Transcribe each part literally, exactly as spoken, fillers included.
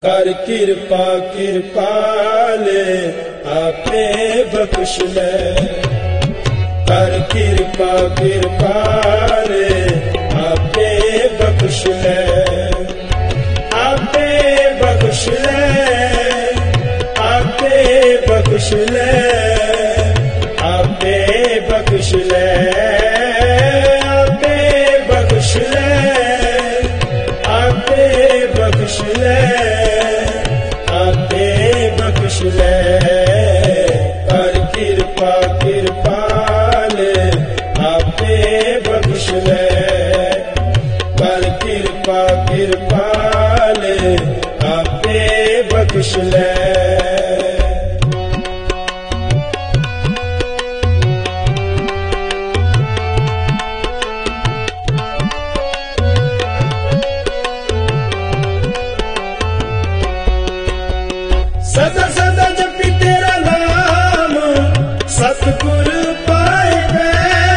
कर कृपा कृपाले आपे बख्श ले, कर कृपा कृपाले आपे बख्श ले, आपे बख्श ले, आपे बख्श ले, आपे बख्श ले, आपे बख्श ले, आपे बख्श ले, आपे बख्श ले, कर कृपा कृपाले आपे बख्श ले, कर कृपा कृपाले आपे बख्श ले। सदा सदा जपी तेरा नाम सतगुर पाए वे,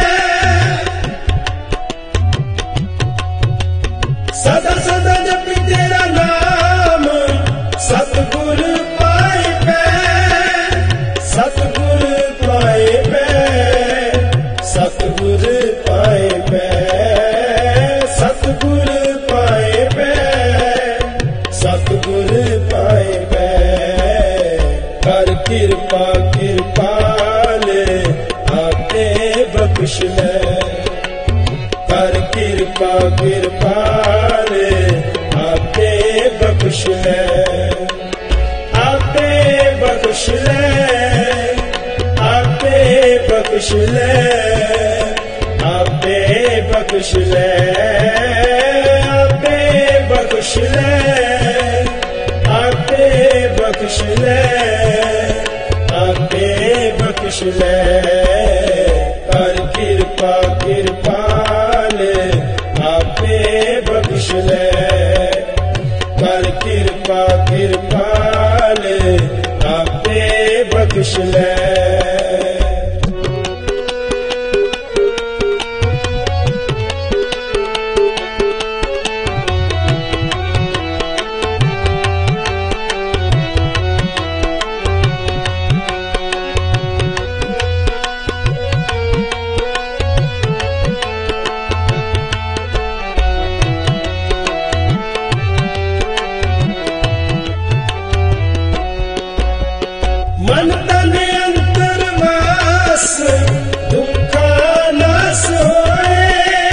सदा सदा जपी तेरा नाम सतगुर पाए वे, सतगुर पाए वे, सतगुर पाए वे, सतगुर पाए वे, सतगुर पाए वे, कर कृपा कृपाले आपे बख्श ले, कर कृपा कृपाले आपे बख्श ले, आपे बख्श ले, आपे बख्श ले, आपे बख्श ले, आपे बख्श ले, आपे बख्श ले, आपे बख्श ले, कर कृपा कृपाले आपे बख्श ले, कर कृपा कृपाले आपे बख्श ले। मन तन अंतर वास दुखा नास होए,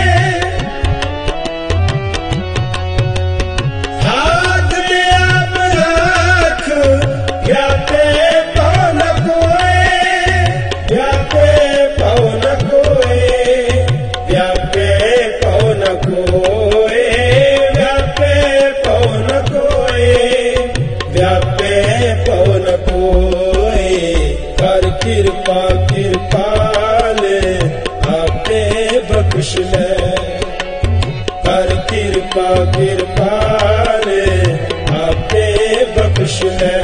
हाथ में आप राख व्यापे पवन कोए, व्यापे पवन कोए, व्यापे पवन कोए, व्यापे पवन कोए, व्यापे पवन कोए, कर कृपा कृपाले आपे बख्श ले, कर कृपा कृपाले आपे बख्श ले,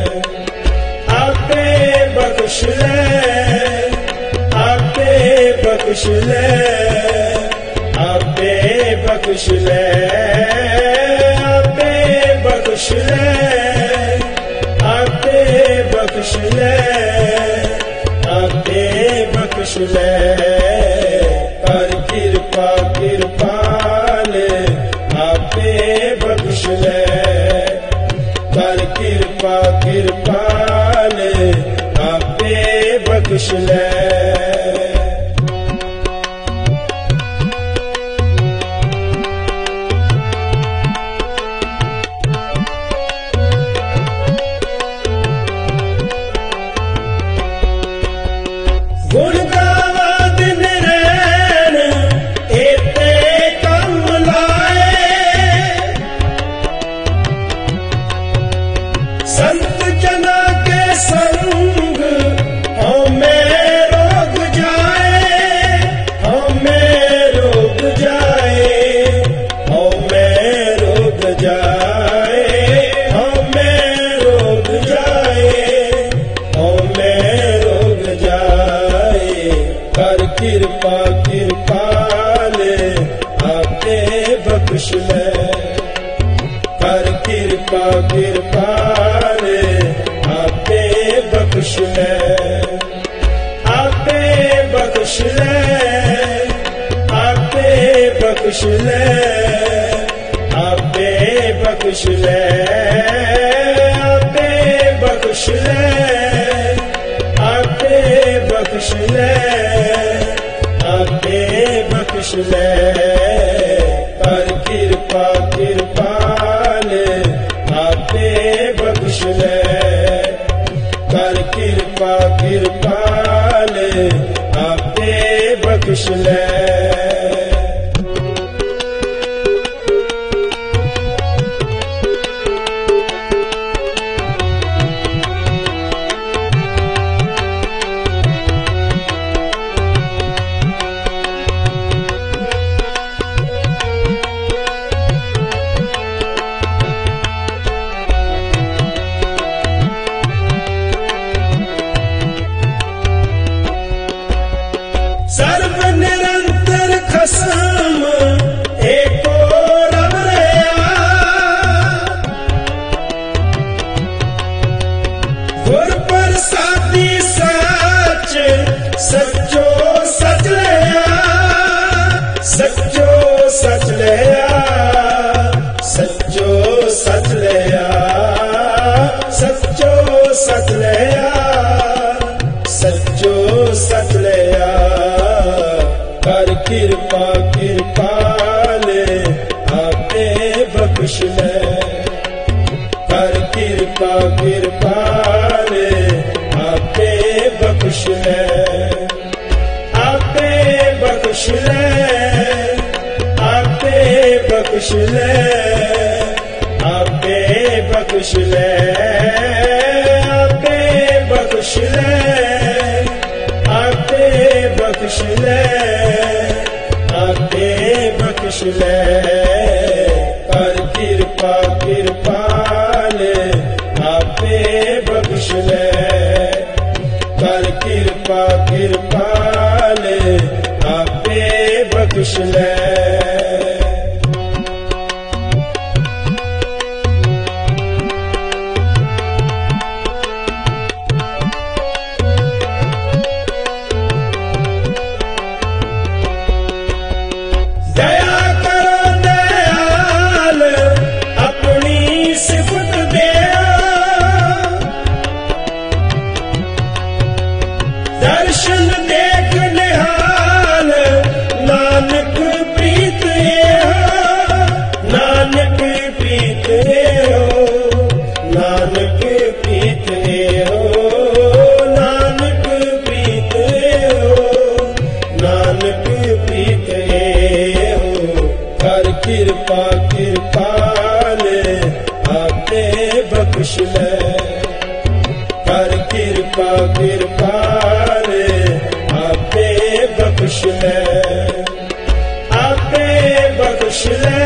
आपे बख्श ले, आपे बख्श ले, आपे बख्श ले, आपे बख्श ले, आपे बख्श ले, आपे बख्श ले, कर कृपा कृपाले आपे बख्श ले, कर कृपा कृपाले आपे बख्श ले। गुण गावा दिन रैन एते कम लाए, संत जना के संग हमें रोग जाए, हमें रोग जाए, हमें रोग जाए, हमें रोग जाए, हमें रोग जाए, कर कृपा कृपाले आपे बख्श ले, कर कृपा ਕਿਰਪਾਲ ਆਪੇ ਬਖਸ਼ ਲੈ ਆਪੇ ਬਖਸ਼ ਲੈ ਆਪੇ ਬਖਸ਼ ਲੈ ਆਪੇ ਬਖਸ਼ ਲੈ ਆਪੇ ਬਖਸ਼ ਲੈ ਆਪੇ ਬਖਸ਼ ਲੈ ਆਪੇ ਬਖਸ਼ ਲੈ ਕਰ ਕਿਰਪਾ ਕਿਰਪਾਲ ਆਪੇ ਬਖਸ਼ ਲੈ ਕਰ ਕਿਰਪਾ ਕਿਰਪਾਲ ਆਪੇ ਬਖਸ਼ ਲੈ सर्व निरंतर खसम एको रब रहा गुर प्रसादी सच सचो सच लिया सचो सच लिया सचो सच लिया सचो सच लिया सचो सच लिया कर किरपा किरपाल आपे बख्श ले कर किरपा किरपाल आपे बख्श ले आपे बख्श ले आपे बख्श ले आपे बख्श ले आपे बख्श ले आपे बख्श ले आपे बख्श ले कर किरपा किरपाल आपे बख्श ले कर किरपा किरपाल आपे बख्श ले दया करो दयाल अपनी सिफत दिया दर्शन देख निहाल नानक प्रीत हो नानक प्रीत हो नानक प्रीत हो नानक प्रीत हो नानक प्रीत कर किरपा किरपाल आपे बख्श ले कर किरपा किरपाल आपे बख्श ले आपे बख्श ले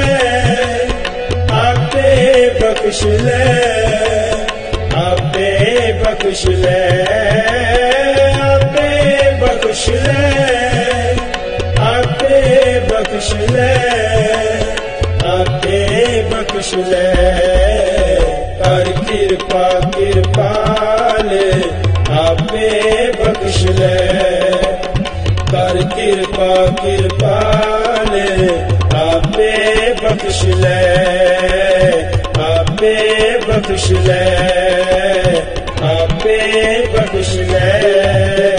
आपे बख्श ले आपे बख्श ले आपे बख्श ले आपे बख्श ले आपे बख्श ले कर किरपा किरपाल आपे बख्श ले कर किरपा किरपाल आपे बख्श ले आपे बख्श ले आपे बख्श ले